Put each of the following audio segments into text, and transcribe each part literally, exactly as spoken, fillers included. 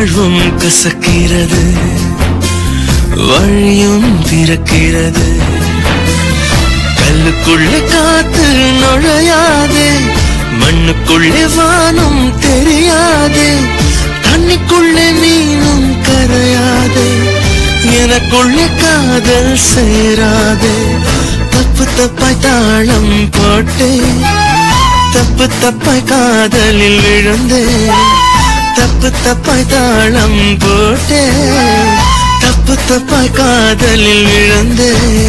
வாழ்வும் கசக்கிறது, வழியும் பிறக்கிறது. கல்லுக்குள்ளே காத்து நுழையாது, மண்ணுக்குள்ளே வானம் தெரியாது, தண்ணிக்குள்ளே மீனும் கரையாது, எனக்குள்ளே காதல் சேராது. தப்பு தப்பாய் தாளம் போட்டு, தப்பு தப்பாய் காதலில் விழுந்து, தப்பு தப்பாய் தாளம் போட்டு, தப்பு தப்பாய் காதலில் விழுந்து.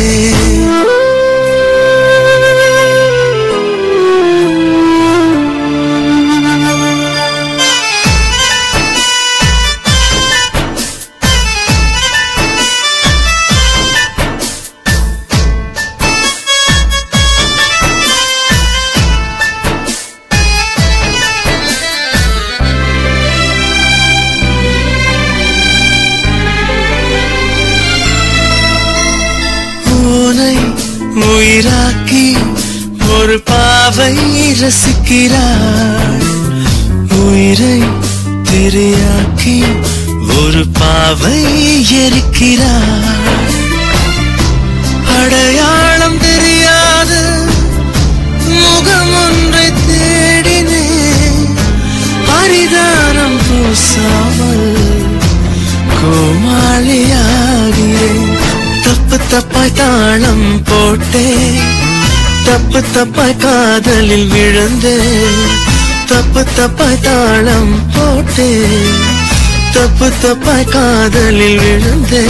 உயிராக்கி ஒரு பாவை ரசிக்கிறாள், உயிரை திரையாக்கி ஒரு பாவை எரிக்கிறாள். அடையாளம் தெரியாத முகம் ஒன்றை தேடினேன், பரிதானம் பூசாமல் கோமாளியாகிறேன். தப்பு தப்பாய் தாளம் போட்டே, தப்பு தப்பாய் காதலில் விழுந்தே, தப்பு தப்பாய் தாளம் போட்டே, தப்பு தப்பாய் காதலில் விழுந்தே.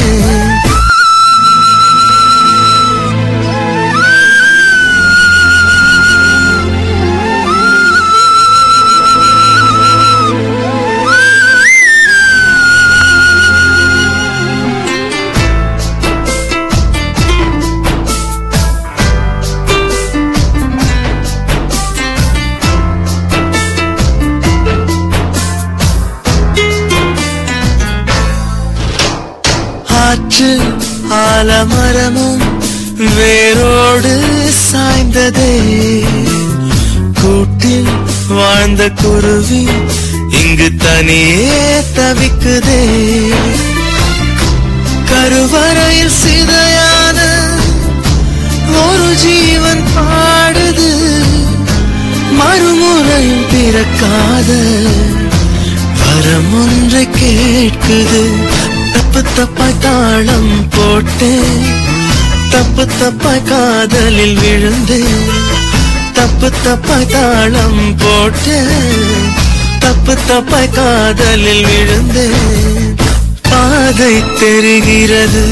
ஆலமரமும் வேரோடு சாய்ந்ததே, கூட்டில் வாழ்ந்த குருவி இங்கு தனியே தவிக்குதே. கருவறையில் சிதையான ஒரு ஜீவன் பாடுது, மறுமுறையும் பிறக்காத வரம் ஒன்றை கேட்குது. தப்பு தப்பாய் தாளம் போட்டே, தப்பு தப்பாய் காதலில் விழுந்தே, தப்பு தப்பாய் தாளம் போட்டே, தப்பு தப்பாய் காதலில் விழுந்தே. பாதை தெரிகிறது,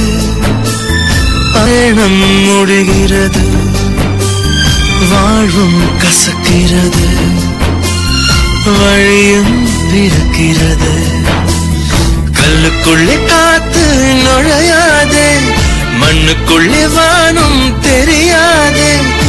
பயணம் முடிகிறது, வாழ்வும் கசக்கிறது, வழியும் பிறக்கிறது. கல்லுக்குள்ளே காத்து நுழையாதே, மண்ணுக்குள்ளே வானம் தெரியாதே,